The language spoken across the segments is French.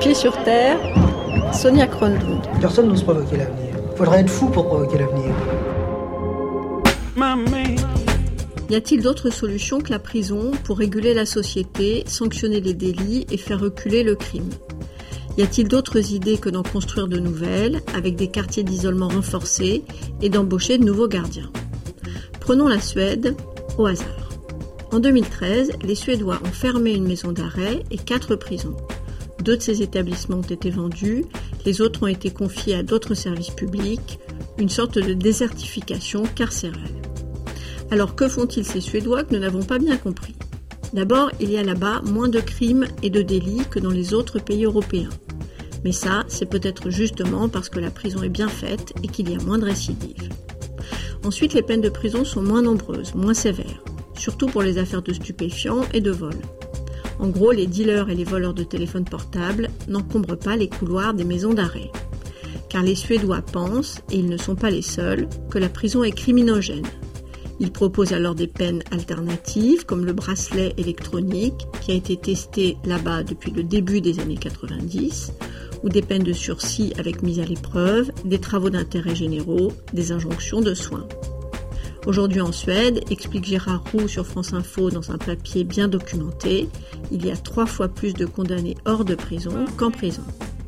Pieds sur terre, Sonia Kronlund. Personne n'ose provoquer l'avenir. Il faudrait être fou pour provoquer l'avenir. Y a-t-il d'autres solutions que la prison pour réguler la société, sanctionner les délits et faire reculer le crime ? Y a-t-il d'autres idées que d'en construire de nouvelles, avec des quartiers d'isolement renforcés et d'embaucher de nouveaux gardiens ? Prenons la Suède au hasard. En 2013, les Suédois ont fermé une maison d'arrêt et 4 prisons. 2 de ces établissements ont été vendus, les autres ont été confiés à d'autres services publics, une sorte de désertification carcérale. Alors que font-ils ces Suédois que nous n'avons pas bien compris ? D'abord, il y a là-bas moins de crimes et de délits que dans les autres pays européens. Mais ça, c'est peut-être justement parce que la prison est bien faite et qu'il y a moins de récidives. Ensuite, les peines de prison sont moins nombreuses, moins sévères, surtout pour les affaires de stupéfiants et de vol. En gros, les dealers et les voleurs de téléphones portables n'encombrent pas les couloirs des maisons d'arrêt. Car les Suédois pensent, et ils ne sont pas les seuls, que la prison est criminogène. Ils proposent alors des peines alternatives, comme le bracelet électronique, qui a été testé là-bas depuis le début des années 90, ou des peines de sursis avec mise à l'épreuve, des travaux d'intérêt généraux, des injonctions de soins. Aujourd'hui en Suède, explique Gérard Roux sur France Info dans un papier bien documenté, il y a 3 fois plus de condamnés hors de prison qu'en prison.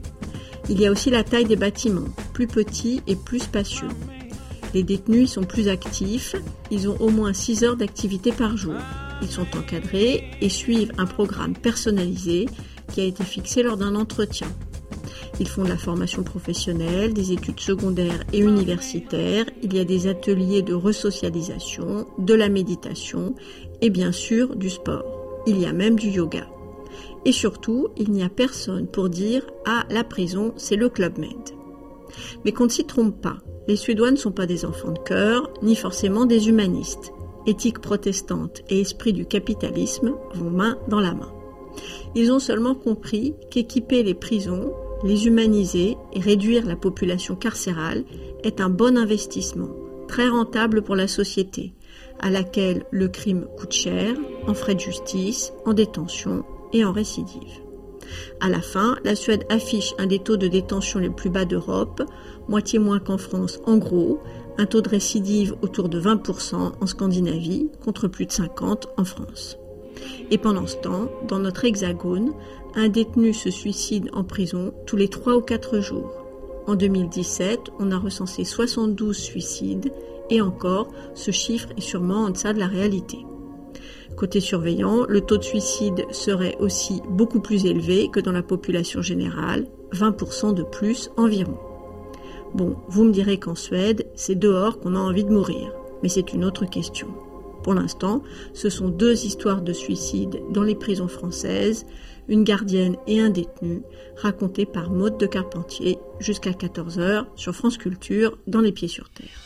Il y a aussi la taille des bâtiments, plus petits et plus spacieux. Les détenus sont plus actifs, ils ont au moins 6 heures d'activité par jour. Ils sont encadrés et suivent un programme personnalisé qui a été fixé lors d'un entretien. Ils font de la formation professionnelle, des études secondaires et universitaires, il y a des ateliers de resocialisation, de la méditation et bien sûr du sport. Il y a même du yoga. Et surtout, il n'y a personne pour dire « Ah, la prison, c'est le Club Med ». Mais qu'on ne s'y trompe pas, les Suédois ne sont pas des enfants de cœur, ni forcément des humanistes. Éthique protestante et esprit du capitalisme vont main dans la main. Ils ont seulement compris qu'équiper les prisons, les humaniser et réduire la population carcérale est un bon investissement, très rentable pour la société, à laquelle le crime coûte cher, en frais de justice, en détention et en récidive. À la fin, la Suède affiche un des taux de détention les plus bas d'Europe, moitié moins qu'en France en gros, un taux de récidive autour de 20% en Scandinavie, contre plus de 50% en France. Et pendant ce temps, dans notre hexagone, un détenu se suicide en prison tous les 3 ou 4 jours. En 2017, on a recensé 72 suicides, et encore, ce chiffre est sûrement en deçà de la réalité. Côté surveillant, le taux de suicide serait aussi beaucoup plus élevé que dans la population générale, 20% de plus environ. Bon, vous me direz qu'en Suède, c'est dehors qu'on a envie de mourir, mais c'est une autre question. Pour l'instant, ce sont 2 histoires de suicide dans les prisons françaises, une gardienne et un détenu, racontées par Maude de Carpentier, jusqu'à 14h sur France Culture, dans Les Pieds sur Terre.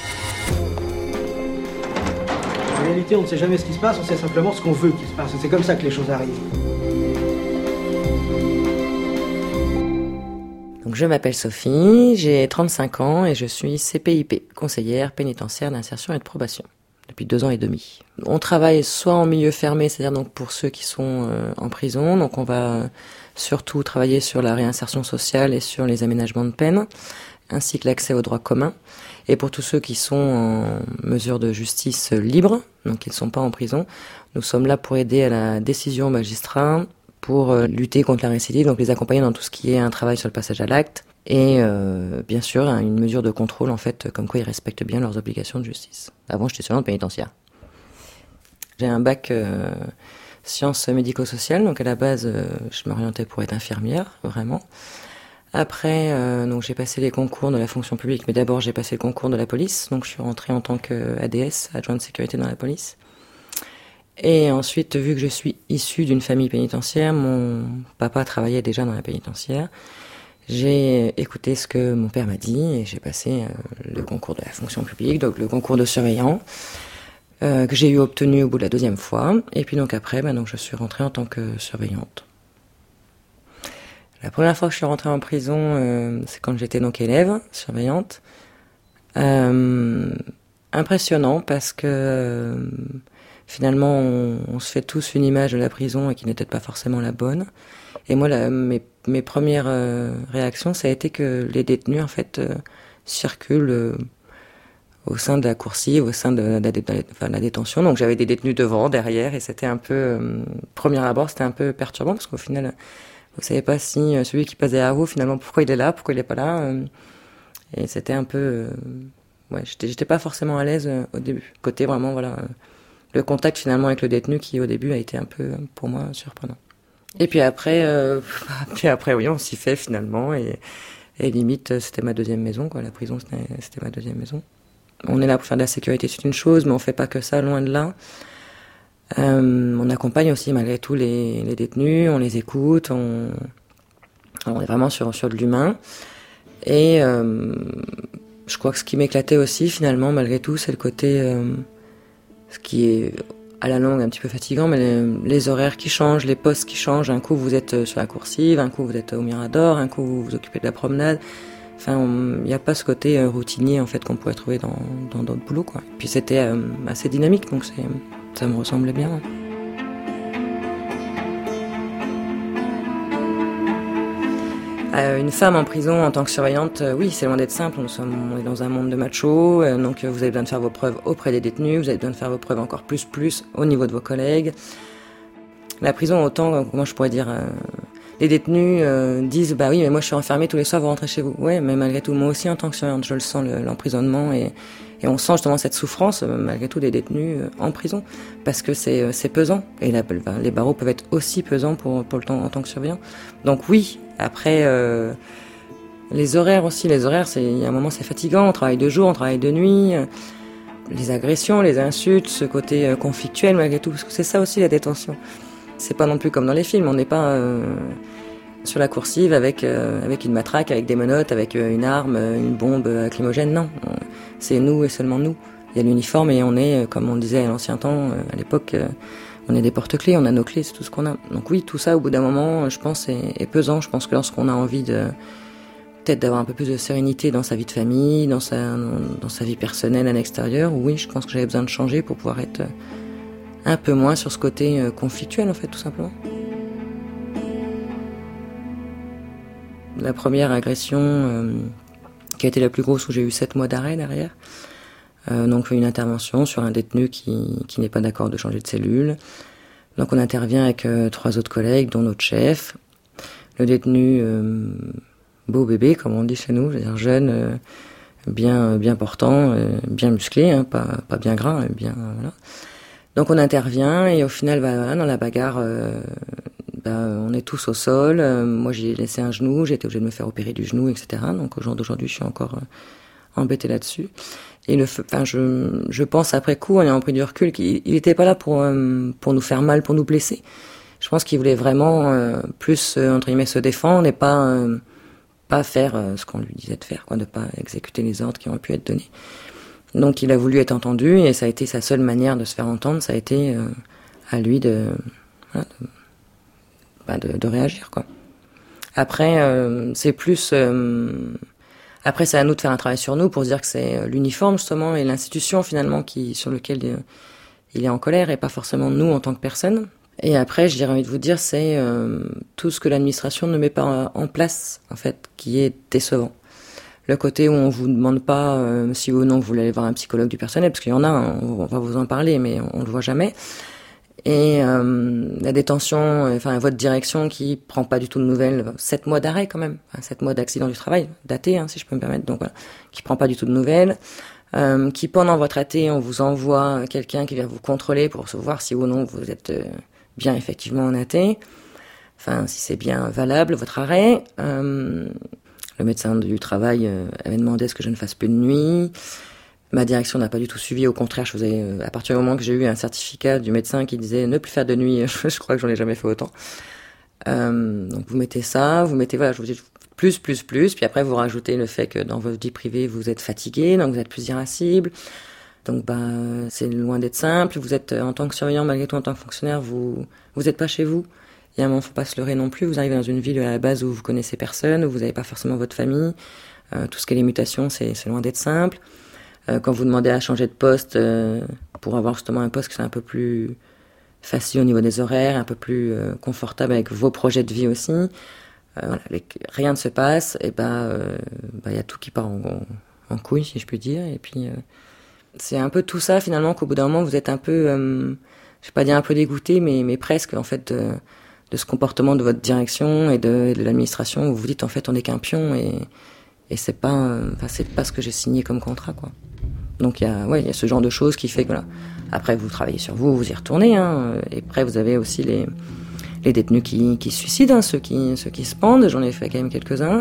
En réalité, on ne sait jamais ce qui se passe, on sait simplement ce qu'on veut qu'il se passe. C'est comme ça que les choses arrivent. Donc, je m'appelle Sophie, j'ai 35 ans et je suis CPIP, conseillère pénitentiaire d'insertion et de probation, depuis 2 ans et demi. On travaille soit en milieu fermé, c'est-à-dire donc pour ceux qui sont en prison, donc on va surtout travailler sur la réinsertion sociale et sur les aménagements de peine, ainsi que l'accès aux droits communs. Et pour tous ceux qui sont en mesure de justice libre, donc qui ne sont pas en prison, nous sommes là pour aider à la décision magistrat, pour lutter contre la récidive, donc les accompagner dans tout ce qui est un travail sur le passage à l'acte, et bien sûr une mesure de contrôle en fait, comme quoi ils respectent bien leurs obligations de justice. Avant j'étais surveillante pénitentiaire. J'ai un bac sciences médico-sociales, donc à la base je m'orientais pour être infirmière, vraiment. Après, donc j'ai passé les concours de la fonction publique, mais d'abord j'ai passé le concours de la police, donc je suis rentrée en tant qu'ADS, adjointe de sécurité dans la police. Et ensuite, vu que je suis issue d'une famille pénitentiaire, mon papa travaillait déjà dans la pénitentiaire, j'ai écouté ce que mon père m'a dit et j'ai passé le concours de la fonction publique, donc le concours de surveillant, que j'ai obtenu au bout de la 2e fois. Et puis donc après, donc je suis rentrée en tant que surveillante. La première fois que je suis rentrée en prison, c'est quand j'étais donc élève, surveillante. Impressionnant parce que finalement on se fait tous une image de la prison et qui n'est peut-être pas forcément la bonne. Et moi, mes premières réactions, ça a été que les détenus, en fait, circulent au sein de la coursive, au sein de la détention. Donc j'avais des détenus devant, derrière, et c'était un peu, premier abord, c'était un peu perturbant, parce qu'au final, vous savez pas si celui qui passe derrière vous, finalement, pourquoi il est là, pourquoi il est pas là. Et c'était un peu, ouais, j'étais pas forcément à l'aise au début. Côté vraiment, voilà, le contact finalement avec le détenu qui au début a été un peu, pour moi, surprenant. Et puis après, oui, on s'y fait finalement, et limite, c'était ma deuxième maison, quoi. La prison, c'était ma deuxième maison. On est là pour faire de la sécurité, c'est une chose, mais on fait pas que ça, loin de là. On accompagne aussi malgré tout les détenus, on les écoute, on est vraiment sur de l'humain. Et je crois que ce qui m'éclatait aussi finalement malgré tout, c'est le côté, ce qui est à la longue un petit peu fatigant, mais les horaires qui changent, les postes qui changent. Un coup vous êtes sur la coursive, un coup vous êtes au Mirador, un coup vous vous occupez de la promenade. Enfin, il n'y a pas ce côté routinier en fait qu'on pourrait trouver dans d'autres boulots, quoi. Puis c'était assez dynamique, donc ça me ressemblait bien. Une femme en prison en tant que surveillante, oui, c'est loin d'être simple. On est dans un monde de machos, donc vous avez besoin de faire vos preuves auprès des détenus, vous avez besoin de faire vos preuves encore plus au niveau de vos collègues. La prison, autant, comment je pourrais dire, les détenus disent bah oui, mais moi je suis enfermé tous les soirs, vous rentrez chez vous. Ouais, mais malgré tout, moi aussi en tant que surveillante, je le sens, l'emprisonnement, et on sent justement cette souffrance malgré tout des détenus en prison, parce que c'est pesant, et les barreaux peuvent être aussi pesants pour le temps en tant que surveillant. Donc oui, après les horaires aussi, il y a un moment c'est fatigant, on travaille de jour, on travaille de nuit, les agressions, les insultes, ce côté conflictuel malgré tout, parce que c'est ça aussi la détention. C'est pas non plus comme dans les films, on n'est pas sur la coursive avec une matraque, avec des menottes, avec une arme, une bombe lacrymogène, non. C'est nous et seulement nous. Il y a l'uniforme et on est, comme on disait à l'ancien temps, à l'époque, on est des porte-clés, on a nos clés, c'est tout ce qu'on a. Donc oui, tout ça, au bout d'un moment, je pense, est pesant. Je pense que lorsqu'on a envie peut-être d'avoir un peu plus de sérénité dans sa vie de famille, dans sa vie personnelle à l'extérieur, oui, je pense que j'avais besoin de changer pour pouvoir être un peu moins sur ce côté conflictuel, en fait, tout simplement. La première agression qui a été la plus grosse, où j'ai eu 7 mois d'arrêt derrière, donc une intervention sur un détenu qui n'est pas d'accord de changer de cellule. Donc on intervient avec 3 autres collègues, dont notre chef. Le détenu, beau bébé, comme on dit chez nous, c'est-à-dire jeune, bien portant, bien musclé, hein, pas bien gras, bien voilà. Donc on intervient et au final, dans la bagarre, on est tous au sol. Moi j'ai laissé un genou, j'ai été obligée de me faire opérer du genou, etc. Donc au jour d'aujourd'hui, je suis encore embêtée là-dessus. Et je pense après coup, en ayant pris du recul, qu'il n'était pas là pour nous faire mal, pour nous blesser. Je pense qu'il voulait vraiment plus entre guillemets se défendre et pas faire ce qu'on lui disait de faire, quoi, de pas exécuter les ordres qui auraient pu être donnés. Donc il a voulu être entendu et ça a été sa seule manière de se faire entendre, ça a été à lui de réagir, quoi. Après c'est plus après c'est à nous de faire un travail sur nous pour se dire que c'est l'uniforme justement et l'institution finalement sur lequel il est en colère et pas forcément nous en tant que personne. Et après j'ai envie de vous dire c'est tout ce que l'administration ne met pas en place en fait qui est décevant. Le côté où on vous demande pas si ou non vous voulez aller voir un psychologue du personnel, parce qu'il y en a, on va vous en parler, mais on le voit jamais. Et la détention, enfin votre direction qui prend pas du tout de nouvelles, 7 mois d'arrêt quand même, 7 mois d'accident du travail, daté, si je peux me permettre, donc voilà, qui prend pas du tout de nouvelles, qui pendant votre AT, on vous envoie quelqu'un qui vient vous contrôler pour voir si ou non vous êtes bien effectivement en AT, enfin si c'est bien valable votre arrêt. Le médecin du travail avait demandé à ce que je ne fasse plus de nuit. Ma direction n'a pas du tout suivi. Au contraire, à partir du moment que j'ai eu un certificat du médecin qui disait ne plus faire de nuit, je crois que j'en ai jamais fait autant. Donc vous mettez ça, voilà, je vous dis plus, puis après vous rajoutez le fait que dans votre vie privée vous êtes fatigué, donc vous êtes plus irascible. Donc c'est loin d'être simple. Vous êtes en tant que surveillant, malgré tout en tant que fonctionnaire, vous êtes pas chez vous. Il y a un moment, faut pas se leurrer non plus. Vous arrivez dans une ville à la base où vous connaissez personne, où vous n'avez pas forcément votre famille. Tout ce qui est les mutations, c'est loin d'être simple. Quand vous demandez à changer de poste pour avoir justement un poste qui est un peu plus facile au niveau des horaires, un peu plus confortable avec vos projets de vie aussi. Voilà, rien ne se passe, et y a tout qui part en couille, si je puis dire. Et puis c'est un peu tout ça finalement qu'au bout d'un moment vous êtes un peu, je vais pas dire un peu dégoûté, mais presque en fait de ce comportement de votre direction et de l'administration, où vous vous dites en fait on n'est qu'un pion et c'est pas ce que j'ai signé comme contrat, quoi. Donc il y a ce genre de choses qui fait que voilà. Après vous travaillez sur vous y retournez, hein, et après vous avez aussi les détenus qui se suicident, hein, ceux qui se pendent, j'en ai fait quand même quelques-uns,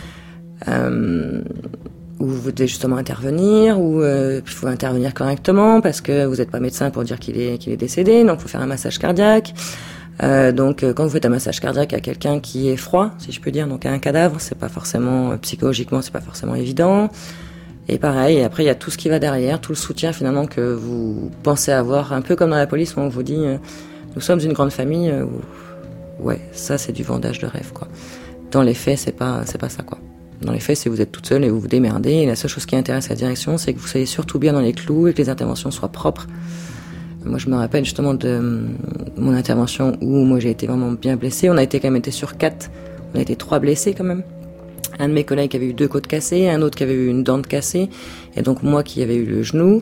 où vous devez justement intervenir, où il faut intervenir correctement parce que vous n'êtes pas médecin pour dire qu'il est décédé, donc il faut faire un massage cardiaque. Donc quand vous faites un massage cardiaque à quelqu'un qui est froid, si je peux dire, donc à un cadavre, c'est pas forcément psychologiquement, c'est pas forcément évident. Et pareil, après il y a tout ce qui va derrière, tout le soutien finalement que vous pensez avoir, un peu comme dans la police où on vous dit nous sommes une grande famille. Ouais, ça c'est du vendage de rêve, quoi. Dans les faits, c'est pas ça, quoi. Dans les faits, c'est vous êtes toute seule et vous vous démerdez. Et la seule chose qui intéresse la direction, c'est que vous soyez surtout bien dans les clous et que les interventions soient propres. Moi, je me rappelle justement de mon intervention où moi j'ai été vraiment bien blessée. On a été quand même sur 4. On a été 3 blessés quand même. Un de mes collègues qui avait eu 2 côtes cassées, un autre qui avait eu une dent cassée, et donc moi qui avais eu le genou.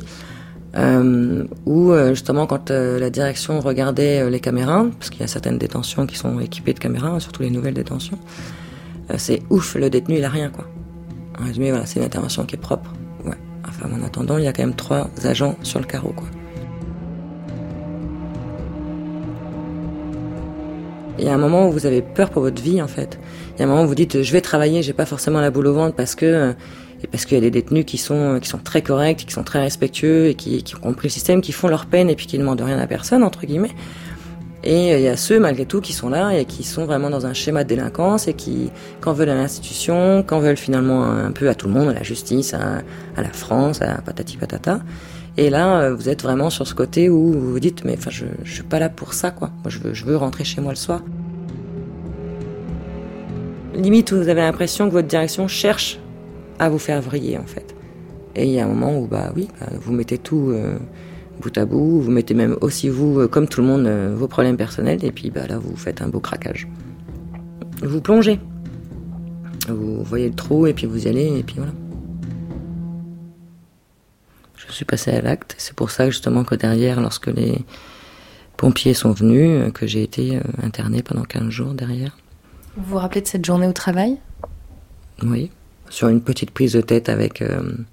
Où justement quand la direction regardait les caméras, parce qu'il y a certaines détentions qui sont équipées de caméras, surtout les nouvelles détentions, c'est ouf, le détenu il a rien, quoi. En résumé, voilà, c'est une intervention qui est propre. Ouais. Enfin, en attendant, il y a quand même 3 agents sur le carreau, quoi. Il y a un moment où vous avez peur pour votre vie, en fait. Il y a un moment où vous dites je vais travailler, j'ai pas forcément la boule au ventre parce qu'il y a des détenus qui sont très corrects, qui sont très respectueux et qui ont compris le système, qui font leur peine et puis qui ne demandent rien à personne, entre guillemets. Et il y a ceux, malgré tout, qui sont là et qui sont vraiment dans un schéma de délinquance et qui, qu'en veulent à l'institution, qu'en veulent finalement un peu à tout le monde, à la justice, à la France, à patati patata. Et là, vous êtes vraiment sur ce côté où vous vous dites mais enfin, je suis pas là pour ça, quoi. Moi, je veux rentrer chez moi le soir. Limite, vous avez l'impression que votre direction cherche à vous faire vriller, en fait. Et il y a un moment où vous mettez tout bout à bout, vous mettez même aussi vous, comme tout le monde, vos problèmes personnels, et puis là vous faites un beau craquage. Vous plongez, vous voyez le trou et puis vous y allez, et puis voilà. Je suis passée à l'acte, c'est pour ça justement que derrière, lorsque les pompiers sont venus, que j'ai été internée pendant 15 jours derrière. Vous vous rappelez de cette journée au travail ? Oui, sur une petite prise de tête avec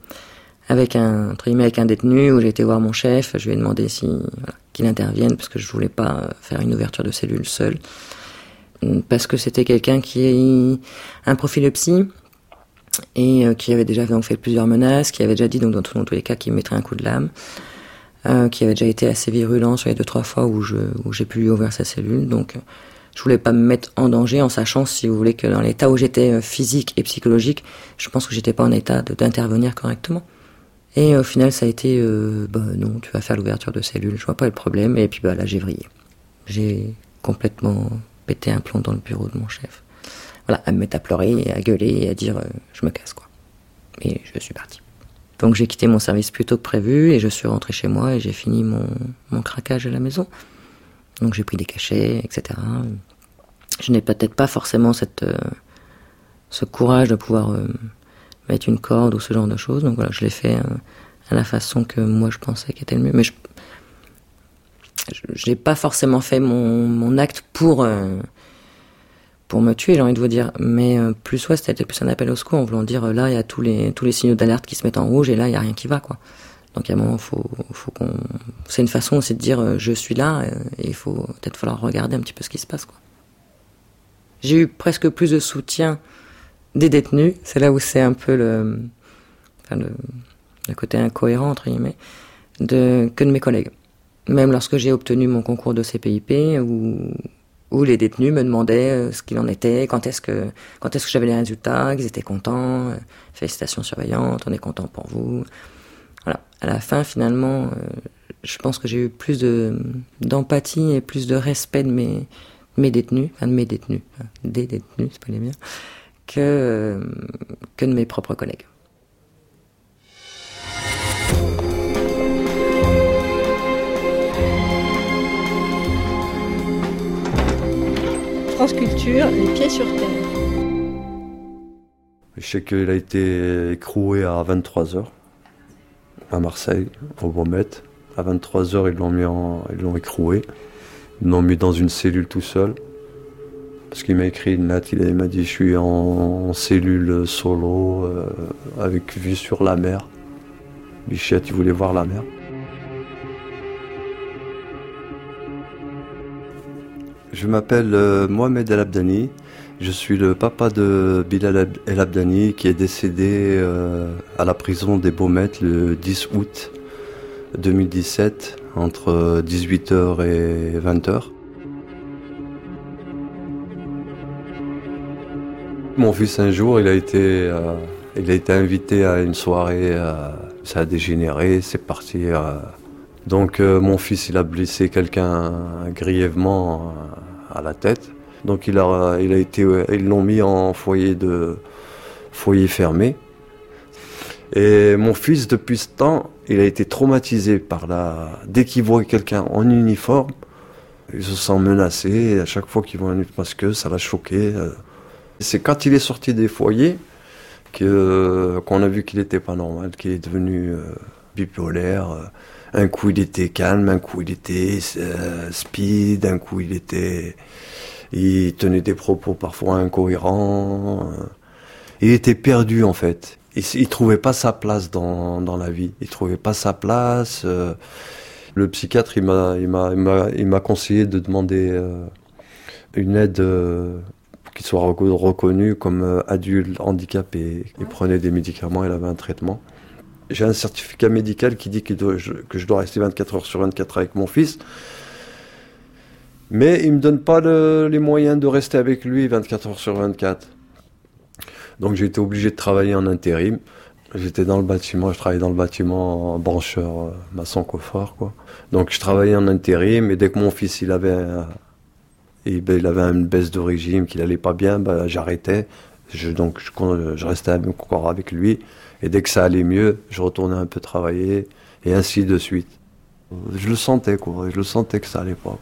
un détenu où j'ai été voir mon chef, je lui ai demandé qu'il intervienne parce que je voulais pas faire une ouverture de cellule seule, parce que c'était quelqu'un qui a un profil psy et qui avait déjà fait plusieurs menaces, qui avait déjà dit donc dans tous les cas qu'il me mettrait un coup de lame, qui avait déjà été assez virulent sur les 2-3 fois où j'ai pu lui ouvrir sa cellule, donc je voulais pas me mettre en danger en sachant, si vous voulez, que dans l'état où j'étais physique et psychologique, je pense que j'étais pas en état d'intervenir correctement. Et au final, ça a été non, tu vas faire l'ouverture de cellule, je vois pas le problème. Et puis là, j'ai vrillé. J'ai complètement pété un plomb dans le bureau de mon chef. Voilà, à me mettre à pleurer, et à gueuler, et à dire je me casse, quoi. Et je suis partie. Donc j'ai quitté mon service plus tôt que prévu, et je suis rentrée chez moi, et j'ai fini mon craquage à la maison. Donc j'ai pris des cachets, etc. Je n'ai peut-être pas forcément ce courage de pouvoir mettre une corde ou ce genre de choses. Donc voilà, je l'ai fait à la façon que moi je pensais qu'était le mieux. Mais je n'ai pas forcément fait mon acte pour me tuer, j'ai envie de vous dire. Mais c'était plus un appel au secours en voulant dire là, il y a tous les signaux d'alerte qui se mettent en rouge et là, il n'y a rien qui va, quoi. Donc à un moment, c'est une façon aussi de dire je suis là et il faut peut-être falloir regarder un petit peu ce qui se passe, quoi. J'ai eu presque plus de soutien des détenus, c'est là où c'est un peu le côté incohérent entre guillemets que de mes collègues. Même lorsque j'ai obtenu mon concours de CPIP où les détenus me demandaient ce qu'il en était, quand est-ce que j'avais les résultats, qu'ils étaient contents, félicitations surveillantes, on est content pour vous. Voilà. À la fin, finalement, je pense que j'ai eu plus d'empathie et plus de respect de mes détenus, des détenus, c'est pas les miens, que de mes propres collègues. France Culture, les pieds sur terre. Je sais qu'il a été écroué à 23h à Marseille, au Beaumet. À 23h, ils l'ont écroué. Ils l'ont mis dans une cellule tout seul. Parce qu'il m'a écrit une lettre, il m'a dit « Je suis en cellule solo, avec vue sur la mer. » Bichette, il voulait voir la mer. Je m'appelle Mohamed El Abdani. Je suis le papa de Bilal El Abdani qui est décédé à la prison des Baumettes le 10 août 2017 entre 18h et 20h. Mon fils un jour il a été invité à une soirée, ça a dégénéré, c'est parti. Donc mon fils il a blessé quelqu'un grièvement à la tête. Donc ils l'ont mis en foyer fermé. Et mon fils, depuis ce temps, il a été traumatisé dès qu'il voit quelqu'un en uniforme, il se sent menacé. Et à chaque fois qu'il voit un masqueux, ça l'a choqué. C'est quand il est sorti des foyers qu'on a vu qu'il n'était pas normal, qu'il est devenu bipolaire. Un coup il était calme, un coup il était speed, un coup il tenait des propos parfois incohérents. Il était perdu en fait. Il trouvait pas sa place dans la vie. Il trouvait pas sa place. Le psychiatre il m'a conseillé de demander une aide qui soit reconnue comme adulte handicapé. Il prenait des médicaments, il avait un traitement. J'ai un certificat médical qui dit que je dois rester 24 heures sur 24 avec mon fils. Mais il ne me donne pas les moyens de rester avec lui 24 heures sur 24. Donc j'ai été obligé de travailler en intérim. J'étais dans le bâtiment, je travaillais dans le bâtiment en brancheur, maçon coffreur, quoi. Donc je travaillais en intérim et dès que mon fils il avait une baisse de régime, qu'il allait pas bien, j'arrêtais. Je restais encore avec lui. Et dès que ça allait mieux, je retournais un peu travailler et ainsi de suite. Je le sentais, quoi. Je le sentais que ça allait pas.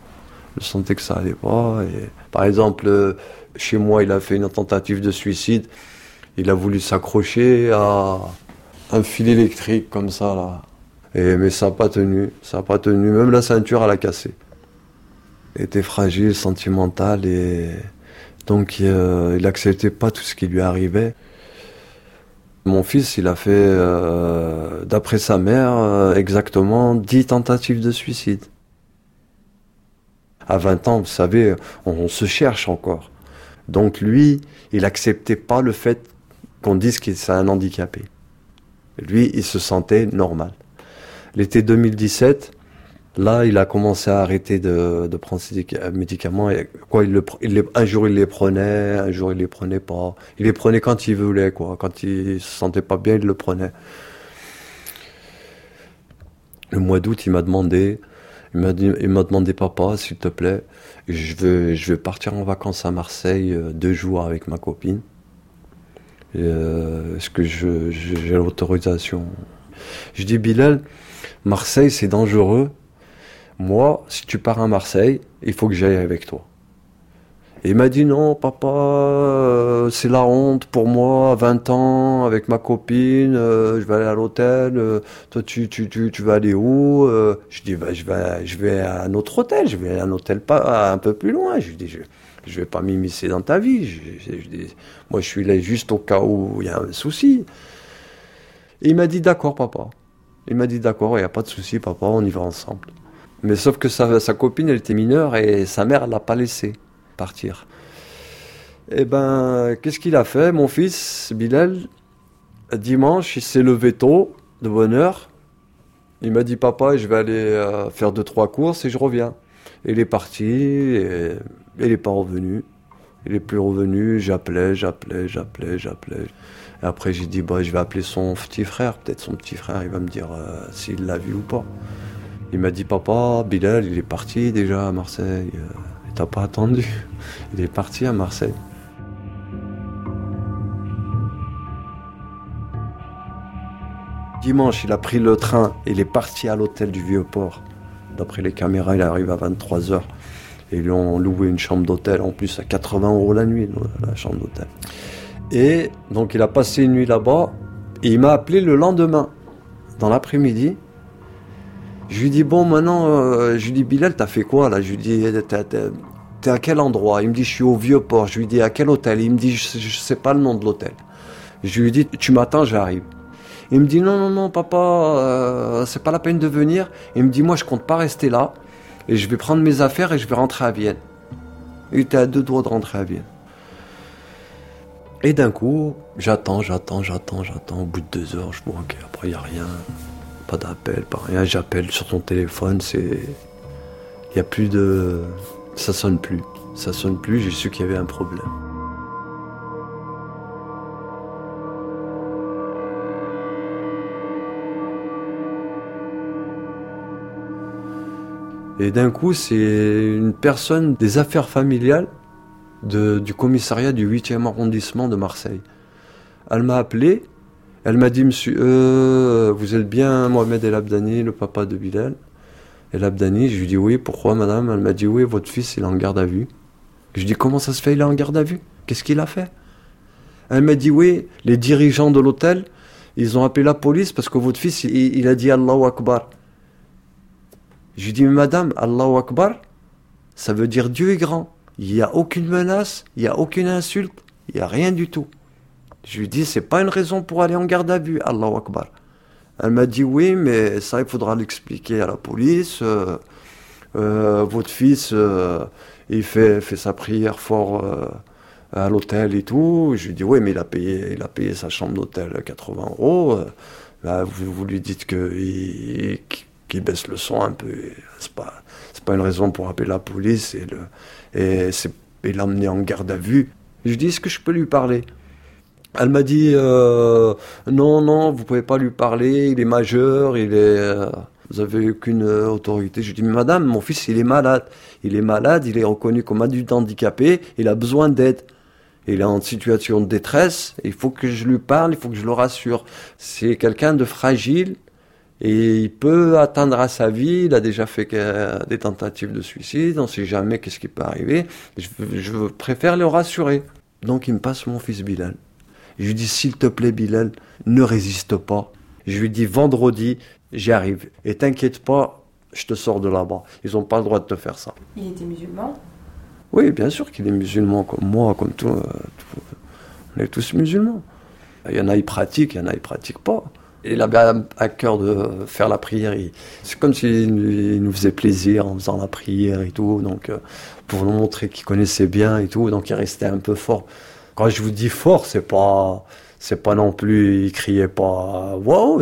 Et, par exemple, chez moi, il a fait une tentative de suicide. Il a voulu s'accrocher à un fil électrique comme ça, là. Mais ça n'a pas tenu. Même la ceinture, elle a cassé. Il était fragile, sentimental. Et donc, il n'acceptait pas tout ce qui lui arrivait. Mon fils, il a fait, d'après sa mère, exactement 10 tentatives de suicide. À 20 ans, vous savez, on se cherche encore. Donc lui, il n'acceptait pas le fait qu'on dise que c'est un handicapé. Lui, il se sentait normal. L'été 2017, là, il a commencé à arrêter de prendre ses médicaments. Et, quoi, un jour, il les prenait, un jour, il les prenait pas. Il les prenait quand il voulait, quoi. Quand il se sentait pas bien, il le prenait. Le mois d'août, il m'a demandé, papa, s'il te plaît, je veux partir en vacances à Marseille 2 jours avec ma copine. Est-ce que j'ai l'autorisation? Je dis, Bilal, Marseille, c'est dangereux. Moi, si tu pars à Marseille, il faut que j'aille avec toi. Et il m'a dit, non, papa, c'est la honte pour moi, à 20 ans, avec ma copine, je vais aller à l'hôtel, toi, tu vas aller où? Je dis, je vais à un autre hôtel, je vais à un hôtel pas un peu plus loin. Je dis, je vais pas m'immiscer dans ta vie. Je dis, moi, je suis là juste au cas où il y a un souci. Et il m'a dit, d'accord, papa. Il m'a dit, d'accord, il n'y a pas de souci, papa, on y va ensemble. Mais sauf que sa copine, elle était mineure et sa mère, elle l'a pas laissé partir. Eh ben, qu'est-ce qu'il a fait, mon fils, Bilal? Dimanche, il s'est levé tôt, de bonne heure. Il m'a dit, papa, je vais aller faire 2-3 courses et je reviens. Et il est parti et il n'est pas revenu. Il n'est plus revenu, j'appelais. Et après, j'ai dit, je vais appeler son petit frère. Peut-être son petit frère, il va me dire s'il l'a vu ou pas. Il m'a dit, papa, Bilal, il est parti déjà à Marseille. Il t'a pas attendu. Il est parti à Marseille. Dimanche, il a pris le train. Il est parti à l'hôtel du Vieux-Port. D'après les caméras, il arrive à 23h. Et ils lui ont loué une chambre d'hôtel, en plus à 80 € la nuit, la chambre d'hôtel. Et donc il a passé une nuit là-bas, et il m'a appelé le lendemain, dans l'après-midi. Je lui dis, bon, maintenant, je lui dis, Bilal, t'as fait quoi là? Je lui dis, t'es à quel endroit? Il me dit, je suis au Vieux-Port. Je lui dis, à quel hôtel? Il me dit, je sais pas le nom de l'hôtel. Je lui dis, tu m'attends, j'arrive. Il me dit, non, papa, c'est pas la peine de venir. Il me dit, moi, je compte pas rester là. Et je vais prendre mes affaires et je vais rentrer à Vienne. Il était à 2 doigts de rentrer à Vienne. Et d'un coup, j'attends. Au bout de 2 heures, je vois, ok, après, il n'y a rien. Pas d'appel, pas rien. J'appelle sur ton téléphone, il n'y a plus de... Ça sonne plus. J'ai su qu'il y avait un problème. Et d'un coup, c'est une personne des affaires familiales du commissariat du 8e arrondissement de Marseille. Elle m'a appelé, elle m'a dit, monsieur, vous êtes bien Mohamed El Abdani, le papa de Bilal El Abdani? Je lui dis oui, pourquoi madame? Elle m'a dit oui, votre fils il est en garde à vue. Je lui dis comment ça se fait, il est en garde à vue? Qu'est-ce qu'il a fait? Elle m'a dit oui, les dirigeants de l'hôtel, ils ont appelé la police parce que votre fils il a dit Allahu Akbar. Je lui dis mais madame, Allahu Akbar, ça veut dire Dieu est grand. Il n'y a aucune menace, il n'y a aucune insulte, il n'y a rien du tout. Je lui dis, c'est pas une raison pour aller en garde à vue, Allahu Akbar. Elle m'a dit, oui, mais ça, il faudra l'expliquer à la police. Votre fils, il fait sa prière fort à l'hôtel et tout. Je lui dis, oui, mais il a payé sa chambre d'hôtel 80 €. Là, vous lui dites qu'il baisse le son un peu. C'est pas une raison pour appeler la police et l'emmener en garde à vue. Je lui dis, est-ce que je peux lui parler? Elle m'a dit, non, vous pouvez pas lui parler, il est majeur, vous avez aucune autorité. Je lui dis, mais madame, mon fils, il est malade, il est reconnu comme adulte handicapé, il a besoin d'aide. Il est en situation de détresse, il faut que je lui parle, il faut que je le rassure. C'est quelqu'un de fragile, et il peut atteindre à sa vie, il a déjà fait des tentatives de suicide, on ne sait jamais qu'est-ce qui peut arriver. Je préfère le rassurer. Donc il me passe mon fils Bilal. Je lui dis, s'il te plaît Bilal, ne résiste pas. Je lui dis, vendredi, j'y arrive. Et t'inquiète pas, je te sors de là-bas. Ils n'ont pas le droit de te faire ça. Il était musulman? Oui, bien sûr qu'il est musulman, comme moi, comme tout. On est tous musulmans. Il y en a, ils pratiquent, il y en a, ils pratiquent pas. Il avait à cœur de faire la prière. C'est comme s'il nous faisait plaisir en faisant la prière et tout. Donc, pour nous montrer qu'il connaissait bien et tout. Donc, il restait un peu fort. Quand je vous dis fort, c'est pas non plus, il criait pas wow.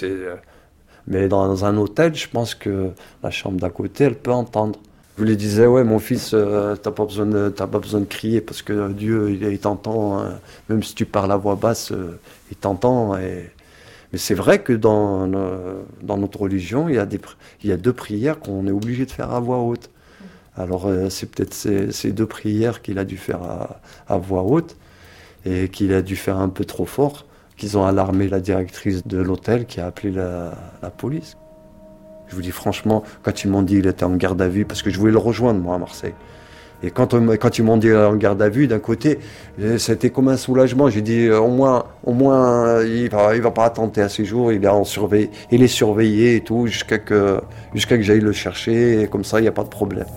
Mais dans un hôtel, je pense que la chambre d'à côté, elle peut entendre. Je lui disais, ouais, mon fils, t'as pas besoin de crier parce que Dieu, il t'entend. Hein. Même si tu parles à voix basse, il t'entend. Mais c'est vrai que dans notre religion, il y a 2 prières qu'on est obligé de faire à voix haute. Alors c'est peut-être ces 2 prières qu'il a dû faire à voix haute et qu'il a dû faire un peu trop fort, qu'ils ont alarmé la directrice de l'hôtel qui a appelé la police. Je vous dis franchement, quand ils m'ont dit qu'il était en garde à vue, parce que je voulais le rejoindre moi à Marseille, et quand ils m'ont dit en garde à vue, d'un côté, c'était comme un soulagement. J'ai dit au moins, il va pas attenter à ses jours. Il est surveillé et tout jusqu'à que j'aille le chercher. Et comme ça, il n'y a pas de problème.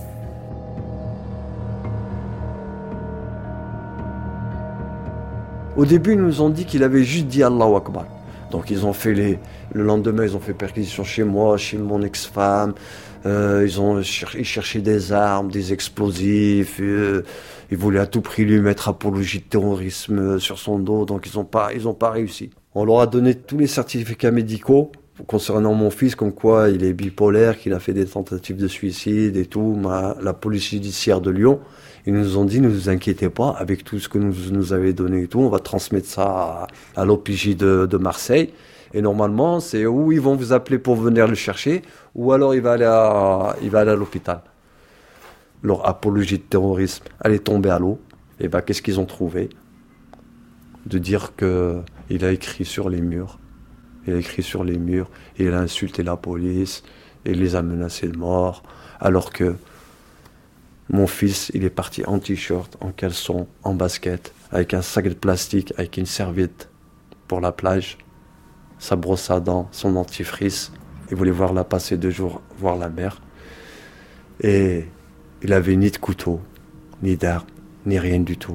Au début, ils nous ont dit qu'il avait juste dit Allahu Akbar. Donc ils ont fait le lendemain, ils ont fait perquisition chez moi, chez mon ex-femme. Ils cherchaient des armes, des explosifs. Ils voulaient à tout prix lui mettre apologie de terrorisme sur son dos. Donc ils ont pas réussi. On leur a donné tous les certificats médicaux concernant mon fils, comme quoi il est bipolaire, qu'il a fait des tentatives de suicide et tout. La police judiciaire de Lyon, ils nous ont dit, ne vous inquiétez pas, avec tout ce que nous avez donné et tout, on va transmettre ça à l'OPJ de Marseille. Et normalement, c'est où ils vont vous appeler pour venir le chercher, ou alors il va aller à l'hôpital. Leur apologie de terrorisme, elle est tombée à l'eau. Et ben, qu'est-ce qu'ils ont trouvé? De dire qu'il a écrit sur les murs. Il a écrit sur les murs, et il a insulté la police, et il les a menacés de mort, alors que Mon fils, il est parti en t-shirt, en caleçon, en basket, avec un sac de plastique, avec une serviette pour la plage, sa brosse à dents, son dentifrice. Il voulait voir la passer 2 jours, voir la mer. Et il avait ni de couteau, ni d'arme, ni rien du tout.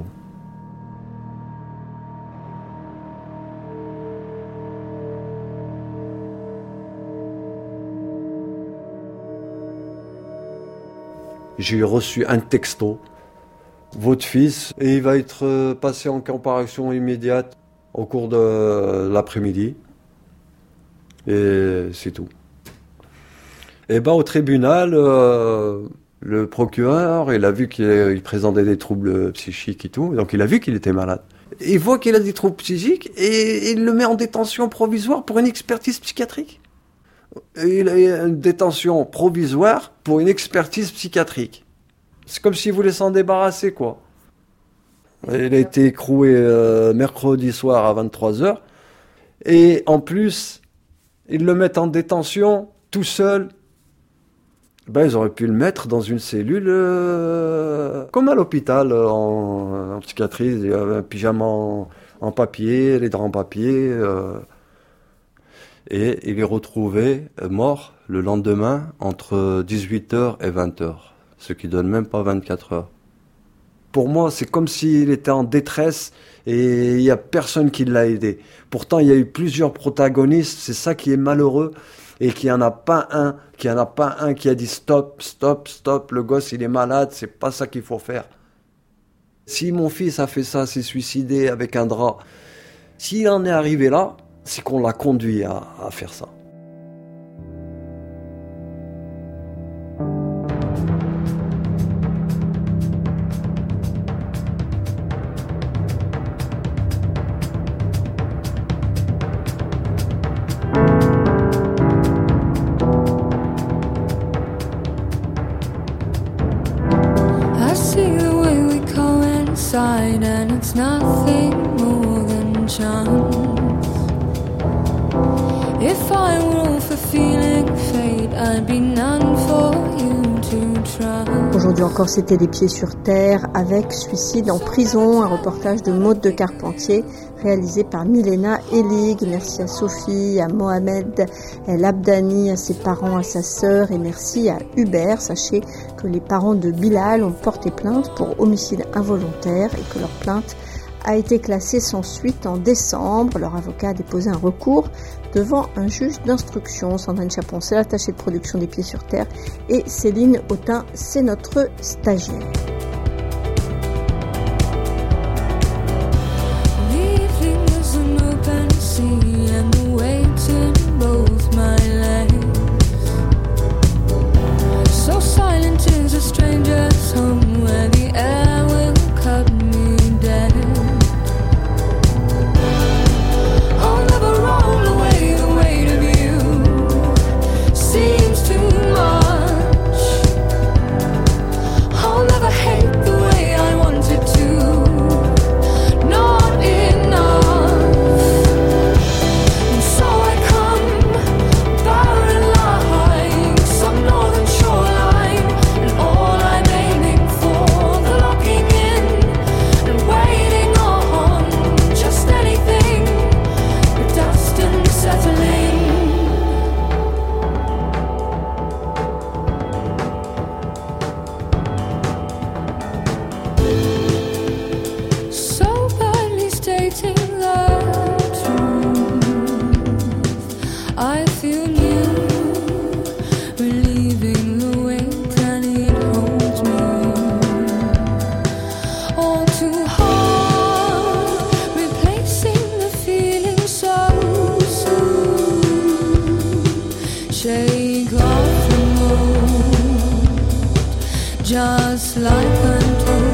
J'ai reçu un texto. Votre fils, et il va être passé en comparution immédiate au cours de l'après-midi. Et c'est tout. Et au tribunal, le procureur, il a vu qu'il présentait des troubles psychiques et tout, donc il a vu qu'il était malade. Il voit qu'il a des troubles psychiques et il le met en détention provisoire pour une expertise psychiatrique. Il a une détention provisoire pour une expertise psychiatrique. C'est comme s'il voulait s'en débarrasser, quoi. Il a été écroué mercredi soir à 23h. Et en plus, ils le mettent en détention tout seul. Ils auraient pu le mettre dans une cellule comme à l'hôpital, en psychiatrie. Il y avait un pyjama en papier, les draps en papier. Et il est retrouvé mort le lendemain entre 18h et 20h, ce qui donne même pas 24 heures. Pour moi, c'est comme s'il était en détresse et il n'y a personne qui l'a aidé. Pourtant, il y a eu plusieurs protagonistes, c'est ça qui est malheureux, et qu'il n'y en a pas un qui a dit stop, le gosse il est malade, c'est pas ça qu'il faut faire. Si mon fils a fait ça, s'est suicidé avec un drap, s'il en est arrivé là, c'est qu'on l'a conduit à faire ça. I see the way we coincide, and it's nothing more than chance. If I were all for feeling fate, I'd be none for you to try. Aujourd'hui encore, c'était Les Pieds sur Terre avec Suicide en prison, un reportage de Maude de Carpentier réalisé par Milena Elig. Merci à Sophie, à Mohamed El Abdani, à ses parents, à sa sœur, et merci à Hubert. Sachez que les parents de Bilal ont porté plainte pour homicide involontaire et que leur plainte a été classée sans suite en décembre. Leur avocat a déposé un recours devant un juge d'instruction. Sandrine Chapon, c'est l'attachée de production des Pieds sur Terre, et Céline Autain, c'est notre stagiaire. Just like untold.